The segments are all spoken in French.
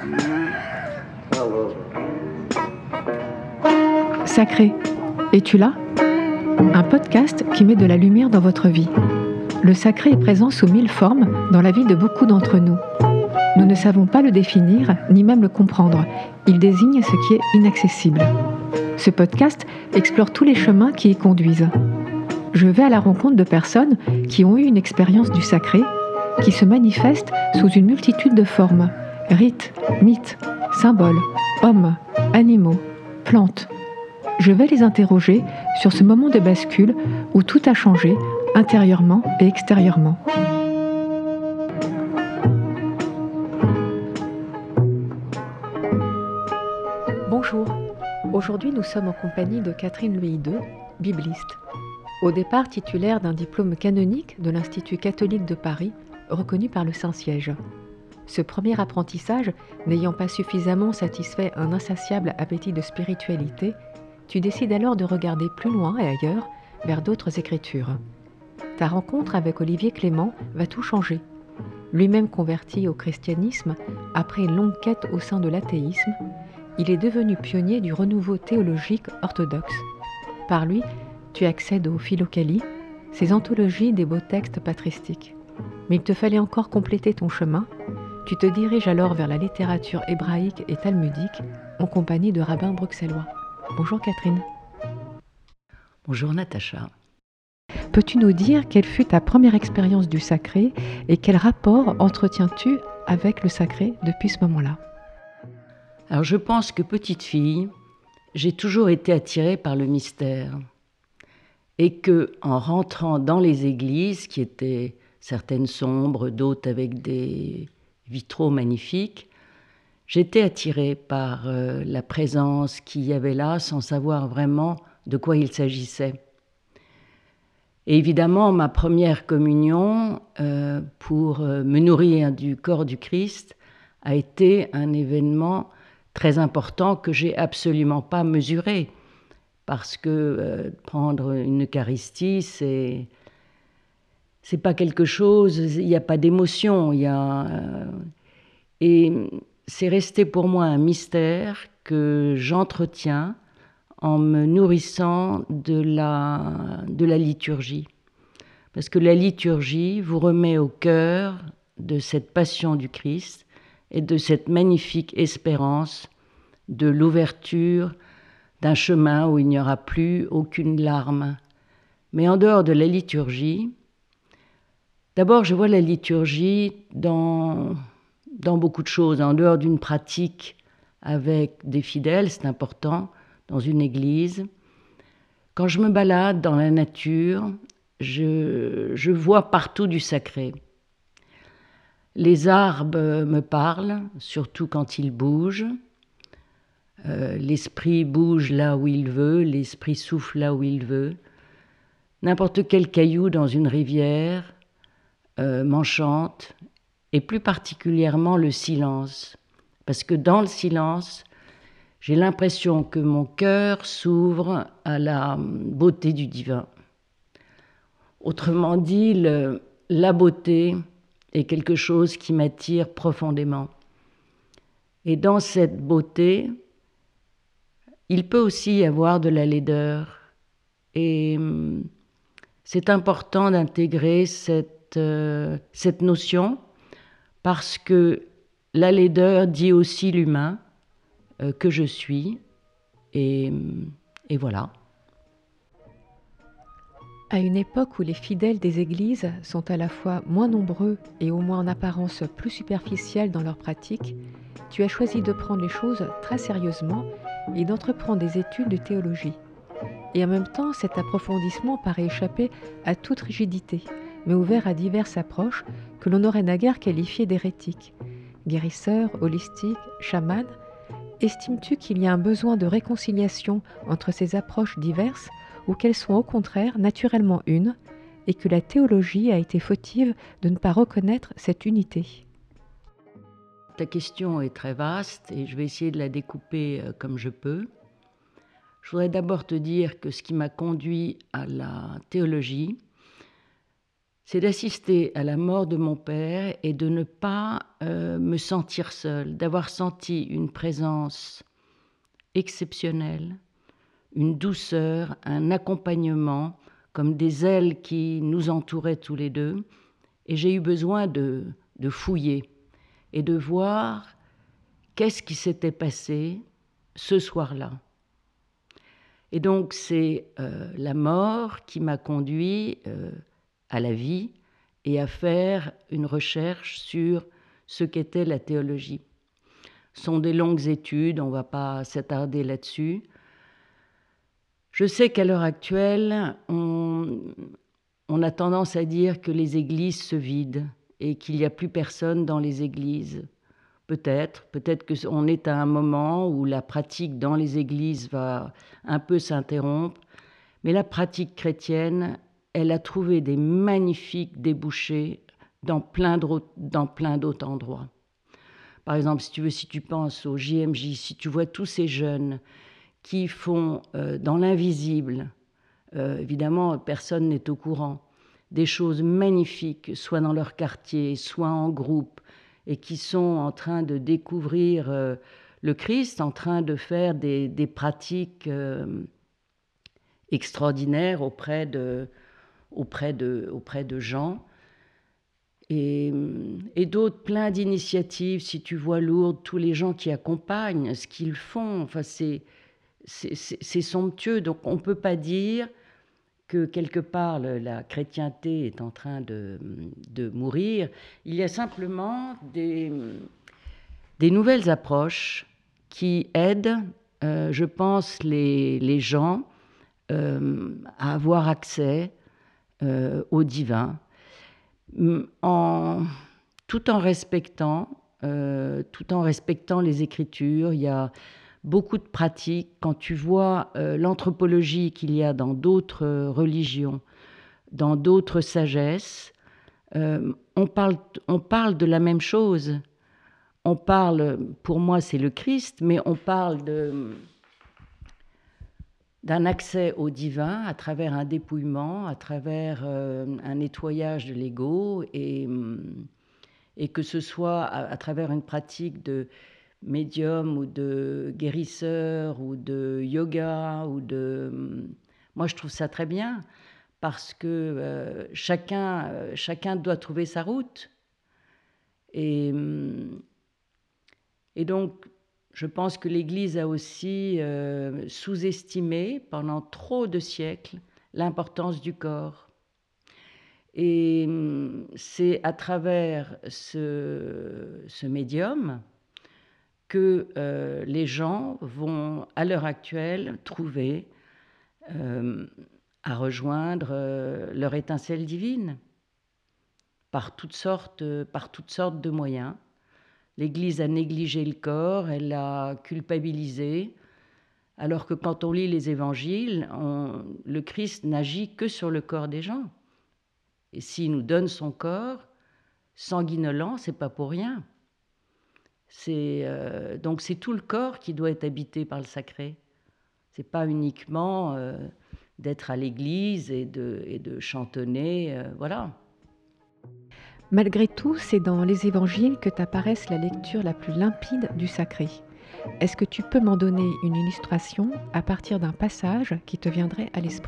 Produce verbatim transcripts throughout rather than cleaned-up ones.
Sacré, es-tu là ? Un podcast qui met de la lumière dans votre vie. Le sacré est présent sous mille formes dans la vie de beaucoup d'entre nous. Nous ne savons pas le définir, ni même le comprendre. Il désigne ce qui est inaccessible. Ce podcast explore tous les chemins qui y conduisent. Je vais à la rencontre de personnes qui ont eu une expérience du sacré, qui se manifeste sous une multitude de formes, rites, mythes, symboles, hommes, animaux, plantes. Je vais les interroger sur ce moment de bascule où tout a changé, intérieurement et extérieurement. Bonjour, aujourd'hui nous sommes en compagnie de Catherine Louis-deux, bibliste. Au départ titulaire d'un diplôme canonique de l'Institut catholique de Paris, reconnu par le Saint-Siège. Ce premier apprentissage, n'ayant pas suffisamment satisfait un insatiable appétit de spiritualité, tu décides alors de regarder plus loin et ailleurs, vers d'autres écritures. Ta rencontre avec Olivier Clément va tout changer. Lui-même converti au christianisme, après une longue quête au sein de l'athéisme, il est devenu pionnier du renouveau théologique orthodoxe. Par lui, tu accèdes aux Philokalie, ces anthologies des beaux textes patristiques. Mais il te fallait encore compléter ton chemin. Tu te diriges alors vers la littérature hébraïque et talmudique en compagnie de rabbins bruxellois. Bonjour Catherine. Bonjour Natacha. Peux-tu nous dire quelle fut ta première expérience du sacré et quel rapport entretiens-tu avec le sacré depuis ce moment-là ? Alors je pense que petite fille, j'ai toujours été attirée par le mystère et que en rentrant dans les églises, qui étaient certaines sombres, d'autres avec des vitraux magnifiques, j'étais attirée par euh, la présence qu'il y avait là sans savoir vraiment de quoi il s'agissait. Et évidemment, ma première communion euh, pour euh, me nourrir du corps du Christ a été un événement très important que j'ai absolument pas mesuré. Parce que euh, prendre une Eucharistie, c'est, c'est pas quelque chose, il n'y a pas d'émotion, il y a... Euh, et c'est resté pour moi un mystère que j'entretiens en me nourrissant de la, de la liturgie. Parce que la liturgie vous remet au cœur de cette passion du Christ et de cette magnifique espérance de l'ouverture d'un chemin où il n'y aura plus aucune larme. Mais en dehors de la liturgie, d'abord je vois la liturgie dans... dans beaucoup de choses, en dehors d'une pratique avec des fidèles, c'est important, dans une église. Quand je me balade dans la nature, je, je vois partout du sacré. Les arbres me parlent, surtout quand ils bougent. Euh, l'esprit bouge là où il veut, l'esprit souffle là où il veut. N'importe quel caillou dans une rivière euh, m'enchante. Et plus particulièrement le silence, parce que dans le silence, j'ai l'impression que mon cœur s'ouvre à la beauté du divin. Autrement dit, le, la beauté est quelque chose qui m'attire profondément. Et dans cette beauté, il peut aussi y avoir de la laideur. Et c'est important d'intégrer cette, euh, cette notion, parce que la laideur dit aussi l'humain euh, que je suis, et, et voilà. À une époque où les fidèles des églises sont à la fois moins nombreux et au moins en apparence plus superficiels dans leur pratique, tu as choisi de prendre les choses très sérieusement et d'entreprendre des études de théologie. Et en même temps, cet approfondissement paraît échapper à toute rigidité, mais ouvert à diverses approches que l'on aurait naguère qualifiées d'hérétiques. Guérisseur, holistique, chaman, estimes-tu qu'il y a un besoin de réconciliation entre ces approches diverses ou qu'elles sont au contraire naturellement une et que la théologie a été fautive de ne pas reconnaître cette unité ? Ta question est très vaste et je vais essayer de la découper comme je peux. Je voudrais d'abord te dire que ce qui m'a conduit à la théologie, c'est d'assister à la mort de mon père et de ne pas euh, me sentir seule, d'avoir senti une présence exceptionnelle, une douceur, un accompagnement, comme des ailes qui nous entouraient tous les deux. Et j'ai eu besoin de, de fouiller et de voir qu'est-ce qui s'était passé ce soir-là. Et donc c'est euh, la mort qui m'a conduit euh, à la vie et à faire une recherche sur ce qu'était la théologie. Ce sont des longues études, on ne va pas s'attarder là-dessus. Je sais qu'à l'heure actuelle, on, on a tendance à dire que les églises se vident et qu'il n'y a plus personne dans les églises. Peut-être, peut-être qu'on est à un moment où la pratique dans les églises va un peu s'interrompre, mais la pratique chrétienne, elle a trouvé des magnifiques débouchés dans plein d'autres, dans plein d'autres endroits. Par exemple, si tu veux, si tu penses au J M J, si tu vois tous ces jeunes qui font euh, dans l'invisible, euh, évidemment, personne n'est au courant, des choses magnifiques, soit dans leur quartier, soit en groupe, et qui sont en train de découvrir euh, le Christ, en train de faire des, des pratiques euh, extraordinaires auprès de, auprès de, auprès de gens. Et, et d'autres, plein d'initiatives, si tu vois Lourdes, tous les gens qui accompagnent, ce qu'ils font, enfin, c'est, c'est, c'est, c'est somptueux. Donc on ne peut pas dire que quelque part la chrétienté est en train de, de mourir. Il y a simplement des, des nouvelles approches qui aident, euh, je pense, les, les gens euh, à avoir accès euh, au divin, en, tout en respectant, euh, tout en respectant les Écritures. Il y a beaucoup de pratiques. Quand tu vois euh, l'anthropologie qu'il y a dans d'autres euh, religions, dans d'autres sagesses, euh, on parle, on parle de la même chose. On parle, pour moi c'est le Christ, mais on parle de, d'un accès au divin à travers un dépouillement, à travers euh, un nettoyage de l'ego, et, et que ce soit à, à travers une pratique de médium ou de guérisseur ou de yoga ou de... Moi, je trouve ça très bien parce que euh, chacun, euh, chacun doit trouver sa route. Et, et donc, je pense que l'Église a aussi euh, sous-estimé pendant trop de siècles l'importance du corps. Et c'est à travers ce, ce médium que euh, les gens vont, à l'heure actuelle, trouver euh, à rejoindre euh, leur étincelle divine par toutes sortes, par toutes sortes de moyens. L'Église a négligé le corps, elle l'a culpabilisé, alors que quand on lit les évangiles, on, le Christ n'agit que sur le corps des gens. Et s'il nous donne son corps, sanguinolent, c'est pas pour rien. C'est, euh, donc c'est tout le corps qui doit être habité par le sacré. C'est pas uniquement euh, d'être à l'église et de, et de chantonner, euh, voilà. Malgré tout, c'est dans les évangiles que t'apparaissent la lecture la plus limpide du sacré. Est-ce que tu peux m'en donner une illustration à partir d'un passage qui te viendrait à l'esprit ?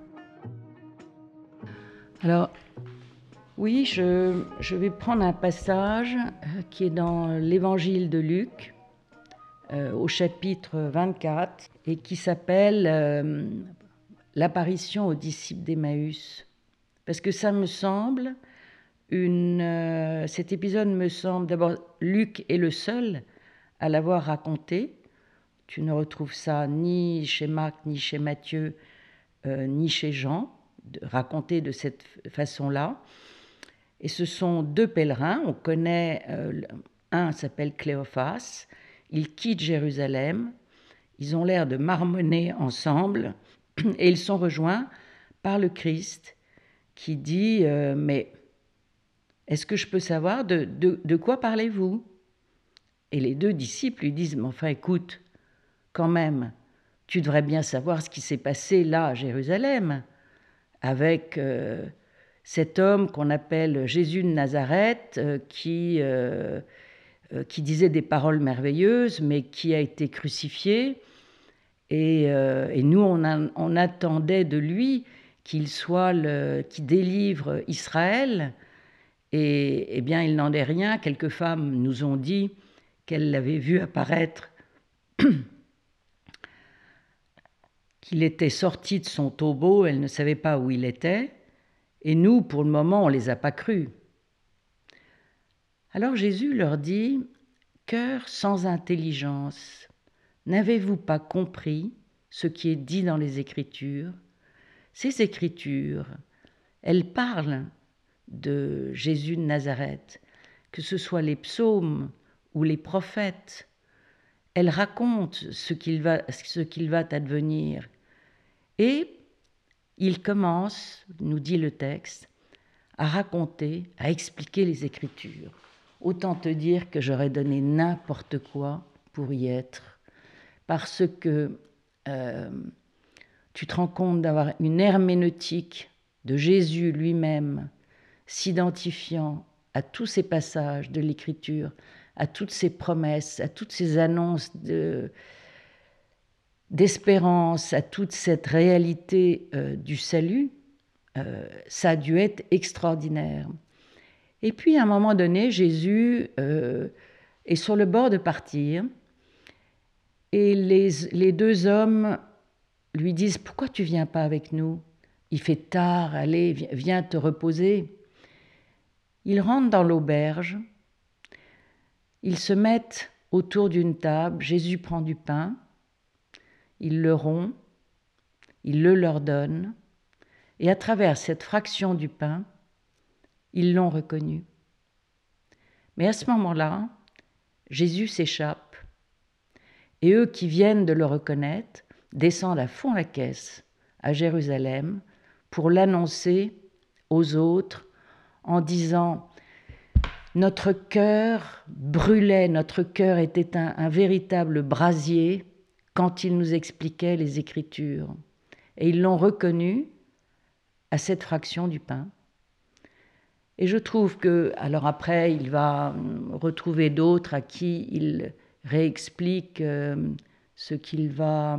Alors, oui, je, je vais prendre un passage qui est dans l'évangile de Luc, euh, au chapitre vingt-quatre, et qui s'appelle euh, l'apparition aux disciples d'Emmaüs. Parce que ça me semble, une, euh, cet épisode me semble, d'abord, Luc est le seul à l'avoir raconté. Tu ne retrouves ça ni chez Marc, ni chez Matthieu, euh, ni chez Jean, de, raconté de cette façon-là. Et ce sont deux pèlerins, on connaît, euh, un s'appelle Cléophas, ils quittent Jérusalem, ils ont l'air de marmonner ensemble, et ils sont rejoints par le Christ qui dit euh, « Mais est-ce que je peux savoir de, de, de quoi parlez-vous » Et les deux disciples lui disent « Mais enfin, écoute, quand même, tu devrais bien savoir ce qui s'est passé là à Jérusalem, avec... Euh, cet homme qu'on appelle Jésus de Nazareth, euh, qui, euh, euh, qui disait des paroles merveilleuses, mais qui a été crucifié. Et, euh, et nous, on, a, on attendait de lui qu'il soit le, qui délivre Israël. Et eh bien, il n'en est rien. Quelques femmes nous ont dit qu'elles l'avaient vu apparaître, qu'il était sorti de son tombeau, elles ne savaient pas où il était. Et nous, pour le moment, on ne les a pas crus. Alors Jésus leur dit, « Cœur sans intelligence, n'avez-vous pas compris ce qui est dit dans les Écritures ? Ces Écritures, elles parlent de Jésus de Nazareth, que ce soit les psaumes ou les prophètes. Elles racontent ce qu'il va, ce qu'il va advenir. Et il commence, nous dit le texte, à raconter, à expliquer les Écritures. Autant te dire que j'aurais donné n'importe quoi pour y être, parce que euh, tu te rends compte d'avoir une herméneutique de Jésus lui-même, s'identifiant à tous ces passages de l'Écriture, à toutes ces promesses, à toutes ces annonces de, d'espérance, à toute cette réalité euh, du salut, euh, ça a dû être extraordinaire. Et puis, à un moment donné, Jésus euh, est sur le bord de partir, et les, les deux hommes lui disent « Pourquoi tu ne viens pas avec nous ? Il fait tard, allez, viens te reposer. » Ils rentrent dans l'auberge, ils se mettent autour d'une table, Jésus prend du pain, il le rompt, il le leur donne, et à travers cette fraction du pain, ils l'ont reconnu. Mais à ce moment-là, Jésus s'échappe, et eux qui viennent de le reconnaître descendent à fond la caisse à Jérusalem pour l'annoncer aux autres en disant « Notre cœur brûlait, notre cœur était un, un véritable brasier quand il nous expliquait les Écritures. » Et ils l'ont reconnu à cette fraction du pain. Et je trouve que, alors après, il va retrouver d'autres à qui il réexplique euh, ce qu'il va,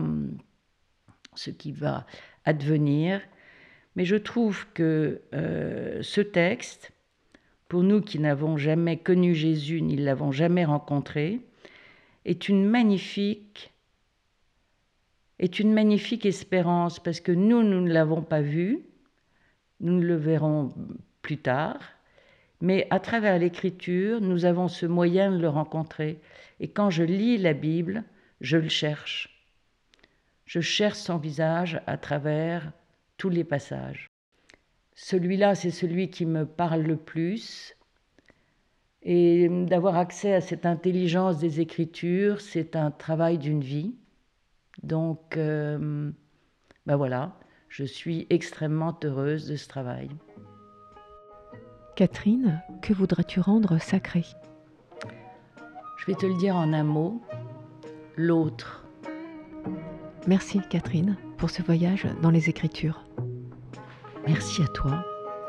ce qui va advenir. Mais je trouve que euh, ce texte, pour nous qui n'avons jamais connu Jésus, ni l'avons jamais rencontré, est une magnifique, est une magnifique espérance, parce que nous, nous ne l'avons pas vu, nous le verrons plus tard, mais à travers l'Écriture, nous avons ce moyen de le rencontrer. Et quand je lis la Bible, je le cherche. Je cherche son visage à travers tous les passages. Celui-là, c'est celui qui me parle le plus. Et d'avoir accès à cette intelligence des Écritures, c'est un travail d'une vie. Donc, euh, ben voilà, je suis extrêmement heureuse de ce travail. Catherine, que voudrais-tu rendre sacré ? Je vais te le dire en un mot, l'autre. Merci Catherine pour ce voyage dans les Écritures. Merci à toi.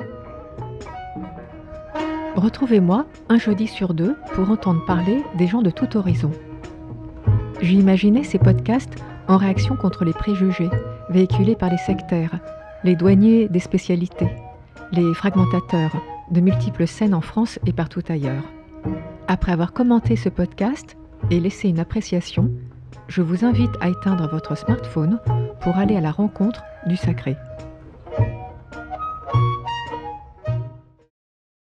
Retrouvez-moi un jeudi sur deux pour entendre parler des gens de tout horizon. J'ai imaginé ces podcasts en réaction contre les préjugés véhiculés par les sectaires, les douaniers des spécialités, les fragmentateurs de multiples scènes en France et partout ailleurs. Après avoir commenté ce podcast et laissé une appréciation, je vous invite à éteindre votre smartphone pour aller à la rencontre du sacré.